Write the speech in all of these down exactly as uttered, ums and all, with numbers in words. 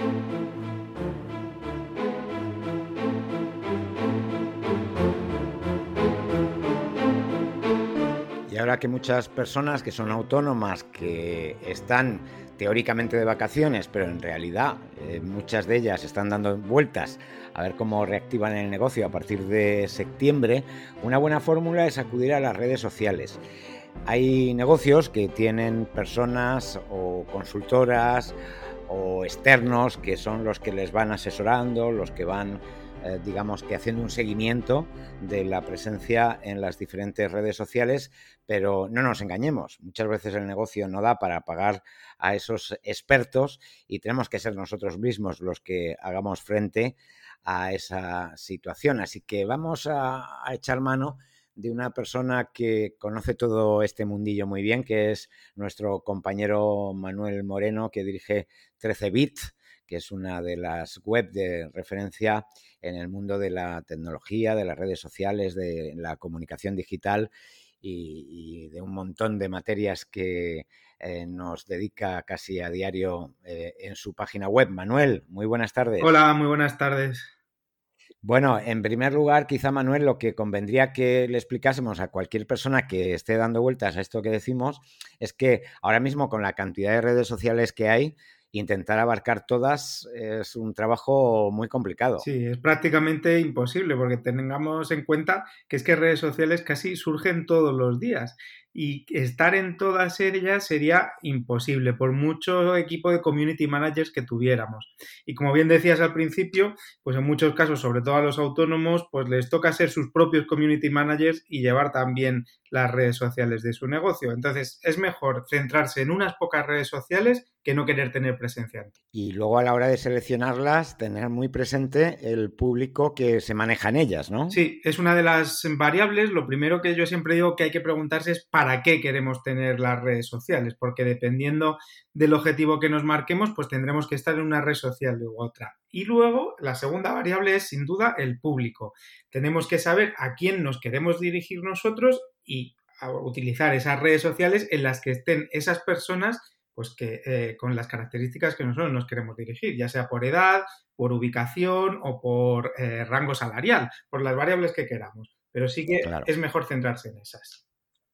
Y ahora que muchas personas que son autónomas, que están teóricamente de vacaciones, pero en realidad eh, muchas de ellas están dando vueltas a ver cómo reactivan el negocio a partir de septiembre, una buena fórmula es acudir a las redes sociales. Hay negocios que tienen personas o consultoras o externos que son los que les van asesorando, los que van eh, digamos que haciendo un seguimiento de la presencia en las diferentes redes sociales, pero no nos engañemos, muchas veces el negocio no da para pagar a esos expertos y tenemos que ser nosotros mismos los que hagamos frente a esa situación. Así que vamos a, a echar mano de una persona que conoce todo este mundillo muy bien, que es nuestro compañero Manuel Moreno, que dirige trece bit, que es una de las web de referencia en el mundo de la tecnología, de las redes sociales, de la comunicación digital y, y de un montón de materias que eh, nos dedica casi a diario eh, en su página web. Manuel, muy buenas tardes. Hola, muy buenas tardes. Bueno, en primer lugar, quizá, Manuel, lo que convendría que le explicásemos a cualquier persona que esté dando vueltas a esto que decimos es que ahora mismo, con la cantidad de redes sociales que hay, intentar abarcar todas es un trabajo muy complicado. Sí, es prácticamente imposible porque tengamos en cuenta que es que redes sociales casi surgen todos los días y estar en todas ellas sería imposible por mucho equipo de community managers que tuviéramos. Y como bien decías al principio, pues en muchos casos, sobre todo a los autónomos, pues les toca ser sus propios community managers y llevar también las redes sociales de su negocio. Entonces, es mejor centrarse en unas pocas redes sociales que no querer tener presencia. Y luego, a la hora de seleccionarlas, tener muy presente el público que se maneja en ellas, ¿no? Sí, es una de las variables. Lo primero que yo siempre digo que hay que preguntarse es ¿para qué queremos tener las redes sociales? Porque dependiendo del objetivo que nos marquemos, pues tendremos que estar en una red social u otra. Y luego, la segunda variable es, sin duda, el público. Tenemos que saber a quién nos queremos dirigir nosotros y a utilizar esas redes sociales en las que estén esas personas pues que eh, con las características que nosotros nos queremos dirigir, ya sea por edad, por ubicación o por eh, rango salarial, por las variables que queramos. Pero sí que Claro. es mejor centrarse en esas.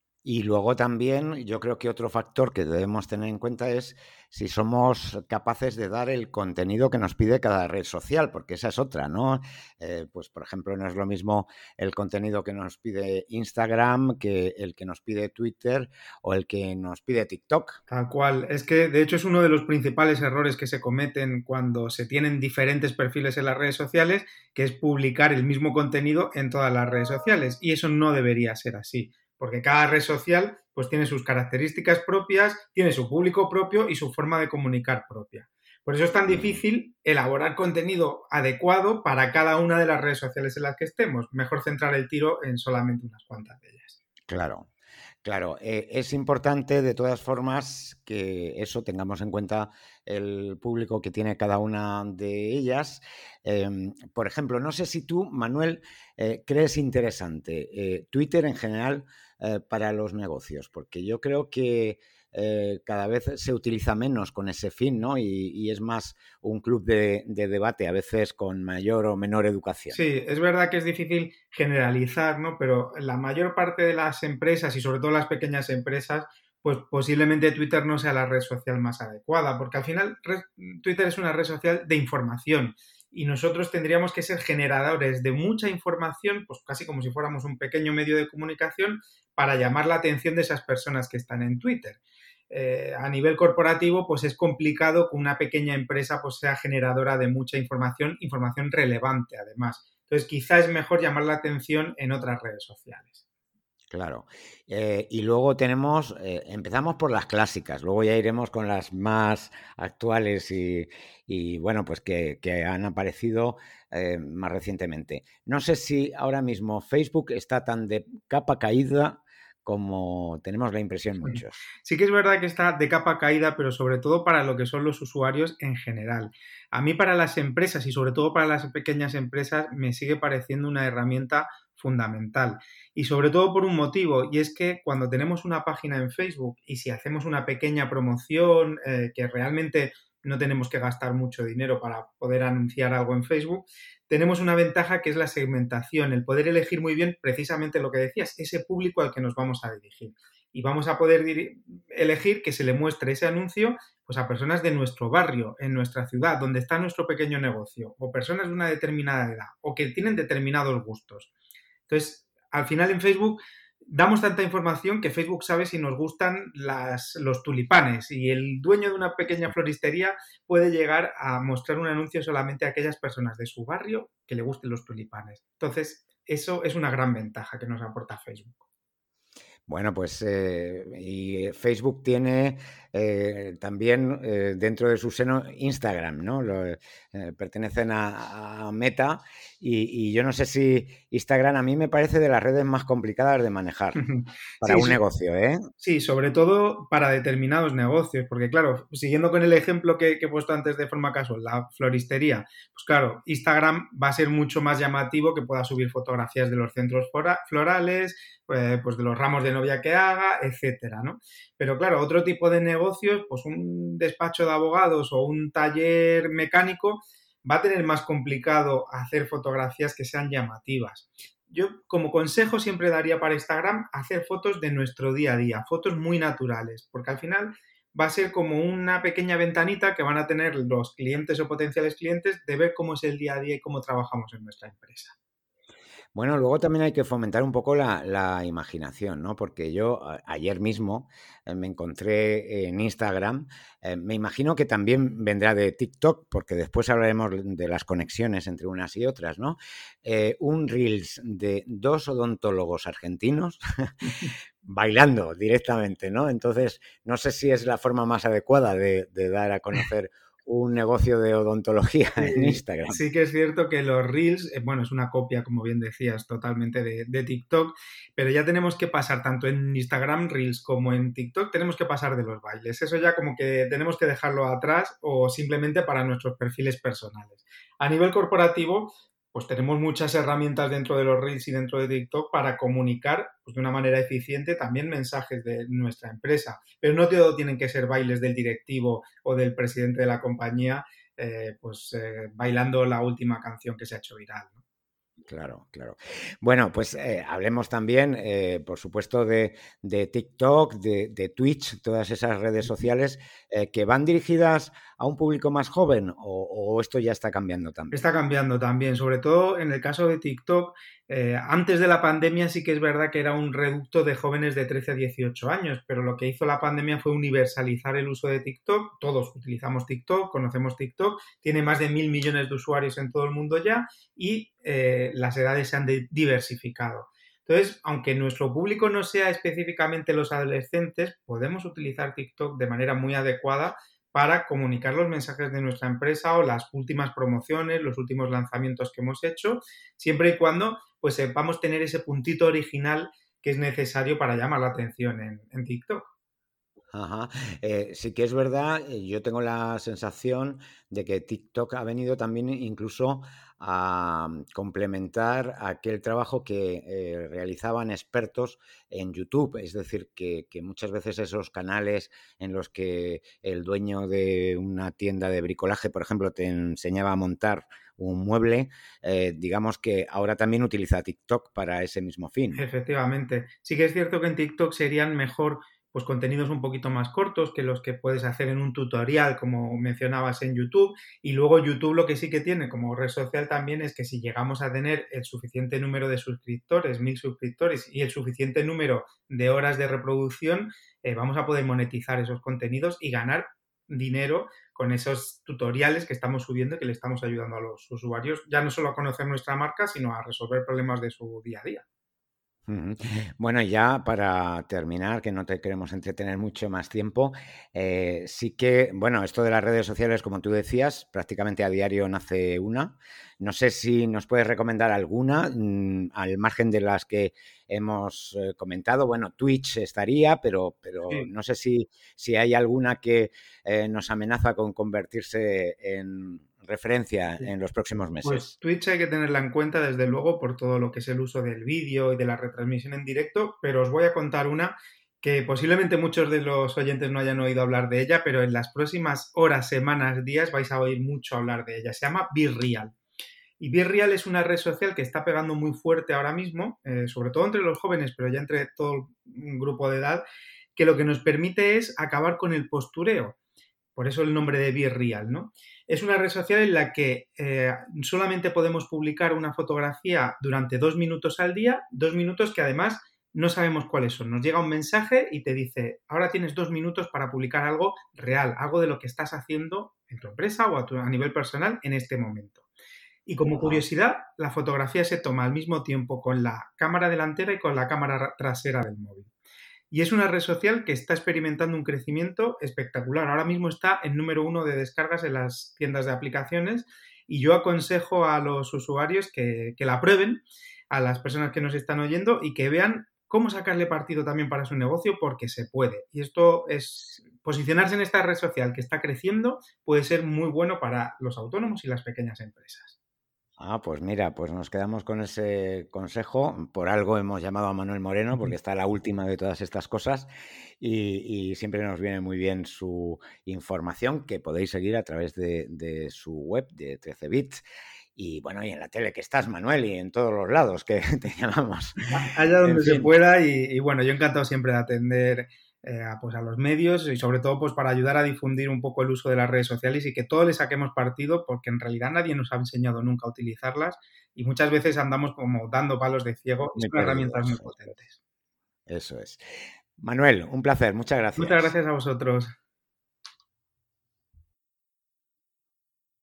Y luego también yo creo que otro factor que debemos tener en cuenta es si somos capaces de dar el contenido que nos pide cada red social, porque esa es otra, ¿no? Eh, pues, por ejemplo, no es lo mismo el contenido que nos pide Instagram que el que nos pide Twitter o el que nos pide TikTok. Tal cual. Es que, de hecho, es uno de los principales errores que se cometen cuando se tienen diferentes perfiles en las redes sociales, que es publicar el mismo contenido en todas las redes sociales. Y eso no debería ser así, porque cada red social pues tiene sus características propias, tiene su público propio y su forma de comunicar propia. Por eso es tan difícil elaborar contenido adecuado para cada una de las redes sociales en las que estemos. Mejor centrar el tiro en solamente unas cuantas de ellas. Claro. Claro, eh, es importante de todas formas que eso tengamos en cuenta el público que tiene cada una de ellas. Eh, por ejemplo, no sé si tú, Manuel, eh, crees interesante eh, Twitter en general eh, para los negocios, porque yo creo que eh, cada vez se utiliza menos con ese fin, ¿no? Y, y es más un club de, de debate, a veces con mayor o menor educación. Sí, es verdad que es difícil generalizar, ¿no? Pero la mayor parte de las empresas y sobre todo las pequeñas empresas, pues posiblemente Twitter no sea la red social más adecuada, porque al final Twitter es una red social de información y nosotros tendríamos que ser generadores de mucha información, pues casi como si fuéramos un pequeño medio de comunicación para llamar la atención de esas personas que están en Twitter. Eh, a nivel corporativo, pues es complicado que una pequeña empresa pues sea generadora de mucha información, información relevante además. Entonces, quizá es mejor llamar la atención en otras redes sociales. Claro. Eh, y luego tenemos, eh, empezamos por las clásicas, luego ya iremos con las más actuales y, y bueno, pues que, que han aparecido eh, más recientemente. No sé si ahora mismo Facebook está tan de capa caída como tenemos la impresión muchos. Sí que es verdad que está de capa caída, pero sobre todo para lo que son los usuarios en general. A mí para las empresas y sobre todo para las pequeñas empresas me sigue pareciendo una herramienta fundamental. Y sobre todo por un motivo, y es que cuando tenemos una página en Facebook y si hacemos una pequeña promoción eh, que realmente no tenemos que gastar mucho dinero para poder anunciar algo en Facebook, tenemos una ventaja que es la segmentación, el poder elegir muy bien precisamente lo que decías, ese público al que nos vamos a dirigir. Y vamos a poder dir- elegir que se le muestre ese anuncio pues a personas de nuestro barrio, en nuestra ciudad, donde está nuestro pequeño negocio, o personas de una determinada edad, o que tienen determinados gustos. Entonces, al final en Facebook damos tanta información que Facebook sabe si nos gustan las, los tulipanes y el dueño de una pequeña floristería puede llegar a mostrar un anuncio solamente a aquellas personas de su barrio que le gusten los tulipanes. Entonces, eso es una gran ventaja que nos aporta Facebook. Bueno, pues eh, y Facebook tiene eh, también eh, dentro de su seno Instagram, ¿no? Lo, eh, pertenecen a, a Meta y, y yo no sé si Instagram a mí me parece de las redes más complicadas de manejar para Sí, un so- negocio, ¿eh? sí, sobre todo para determinados negocios, porque claro, siguiendo con el ejemplo que, que he puesto antes de forma casual, la floristería, pues claro, Instagram va a ser mucho más llamativo que pueda subir fotografías de los centros fora- florales, eh, pues de los ramos de novia que haga, etcétera, ¿no? Pero claro, otro tipo de negocios, pues un despacho de abogados o un taller mecánico va a tener más complicado hacer fotografías que sean llamativas. Yo como consejo siempre daría para Instagram hacer fotos de nuestro día a día, fotos muy naturales, porque al final va a ser como una pequeña ventanita que van a tener los clientes o potenciales clientes de ver cómo es el día a día y cómo trabajamos en nuestra empresa. Bueno, luego también hay que fomentar un poco la, la imaginación, ¿no? Porque yo a- ayer mismo eh, me encontré en Instagram, eh, me imagino que también vendrá de TikTok, porque después hablaremos de las conexiones entre unas y otras, ¿no? Eh, un Reels de dos odontólogos argentinos bailando directamente, ¿no? Entonces, no sé si es la forma más adecuada de, de dar a conocer un negocio de odontología en Sí, Instagram. sí que es cierto que los Reels, eh, bueno, es una copia, como bien decías, totalmente de, de TikTok, pero ya tenemos que pasar tanto en Instagram Reels como en TikTok, tenemos que pasar de los bailes. Eso ya como que tenemos que dejarlo atrás o simplemente para nuestros perfiles personales. A nivel corporativo, pues tenemos muchas herramientas dentro de los Reels y dentro de TikTok para comunicar pues, de una manera eficiente también mensajes de nuestra empresa. Pero no todo tienen que ser bailes del directivo o del presidente de la compañía, eh, pues eh, bailando la última canción que se ha hecho viral, ¿no? Claro, claro. Bueno, pues eh, hablemos también, eh, por supuesto, de, de TikTok, de, de Twitch, todas esas redes sociales eh, que van dirigidas a un público más joven o, o esto ya está cambiando también. Está cambiando también, sobre todo en el caso de TikTok. Eh, antes de la pandemia sí que es verdad que era un reducto de jóvenes de trece a dieciocho años, pero lo que hizo la pandemia fue universalizar el uso de TikTok. Todos utilizamos TikTok, conocemos TikTok, tiene más de mil millones de usuarios en todo el mundo ya y eh, las edades se han de- diversificado. Entonces, aunque nuestro público no sea específicamente los adolescentes, podemos utilizar TikTok de manera muy adecuada para comunicar los mensajes de nuestra empresa o las últimas promociones, los últimos lanzamientos que hemos hecho, siempre y cuando pues sepamos tener ese puntito original que es necesario para llamar la atención en, en TikTok. Ajá. Eh, sí que es verdad, eh, yo tengo la sensación de que TikTok ha venido también incluso a mm, complementar aquel trabajo que eh, realizaban expertos en YouTube. Es decir, que, que muchas veces esos canales en los que el dueño de una tienda de bricolaje, por ejemplo, te enseñaba a montar un mueble, eh, digamos que ahora también utiliza TikTok para ese mismo fin. Efectivamente. Sí que es cierto que en TikTok serían mejor pues contenidos un poquito más cortos que los que puedes hacer en un tutorial, como mencionabas en YouTube. Y luego YouTube lo que sí que tiene como red social también es que si llegamos a tener el suficiente número de suscriptores, mil suscriptores y el suficiente número de horas de reproducción, eh, vamos a poder monetizar esos contenidos y ganar dinero con esos tutoriales que estamos subiendo y que le estamos ayudando a los usuarios, ya no solo a conocer nuestra marca, sino a resolver problemas de su día a día. Ujú. Bueno, y ya para terminar, que no te queremos entretener mucho más tiempo, eh, sí que, bueno, esto de las redes sociales, como tú decías, prácticamente a diario nace una. No sé si nos puedes recomendar alguna, mm, al margen de las que hemos eh, comentado. Bueno, Twitch estaría, pero, pero Sí. no sé si, si hay alguna que eh, nos amenaza con convertirse en referencia Sí. en los próximos Pues meses. Twitch hay que tenerla en cuenta, desde luego, por todo lo que es el uso del vídeo y de la retransmisión en directo, pero os voy a contar una que posiblemente muchos de los oyentes no hayan oído hablar de ella, pero en las próximas horas, semanas, días vais a oír mucho hablar de ella. Se llama BeReal. Y BeReal es una red social que está pegando muy fuerte ahora mismo, eh, sobre todo entre los jóvenes, pero ya entre todo un grupo de edad, que lo que nos permite es acabar con el postureo. Por eso el nombre de BeReal, ¿no? Es una red social en la que eh, solamente podemos publicar una fotografía durante dos minutos al día, dos minutos que además no sabemos cuáles son. Nos llega un mensaje y te dice, ahora tienes dos minutos para publicar algo real, algo de lo que estás haciendo en tu empresa o a, tu, a nivel personal en este momento. Y como curiosidad, la fotografía se toma al mismo tiempo con la cámara delantera y con la cámara trasera del móvil. Y es una red social que está experimentando un crecimiento espectacular. Ahora mismo está en número uno de descargas en las tiendas de aplicaciones y yo aconsejo a los usuarios que, que la prueben, a las personas que nos están oyendo y que vean cómo sacarle partido también para su negocio porque se puede. Y esto es, posicionarse en esta red social que está creciendo puede ser muy bueno para los autónomos y las pequeñas empresas. Ah, pues mira, pues nos quedamos con ese consejo. Por algo hemos llamado a Manuel Moreno, porque está la última de todas estas cosas y, y siempre nos viene muy bien su información, que podéis seguir a través de, de su web, de trece bits. Y bueno, y en la tele que estás, Manuel, y en todos los lados que te llamamos. Allá donde se pueda y, y bueno, yo encantado siempre de atender eh, a, pues a los medios y sobre todo pues para ayudar a difundir un poco el uso de las redes sociales y que todos le saquemos partido porque en realidad nadie nos ha enseñado nunca a utilizarlas y muchas veces andamos como dando palos de ciego y son herramientas muy potentes. Eso es. Manuel, un placer, muchas gracias. Muchas gracias a vosotros.